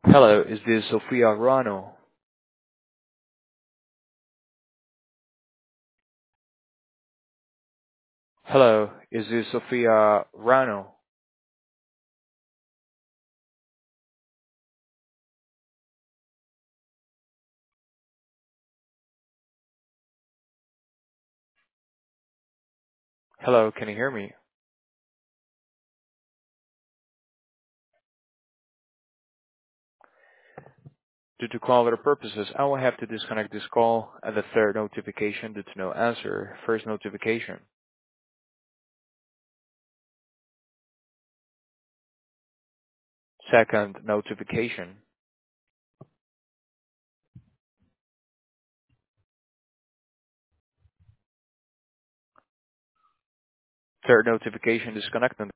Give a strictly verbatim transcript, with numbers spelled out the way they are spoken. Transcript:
Hello, is this Sofia Rano? Hello, is this Sofia Rano? Hello, can you hear me? Due to quality purposes, I will have to disconnect this call at the third notification due to no answer. First notification. Second notification. Third notification disconnected.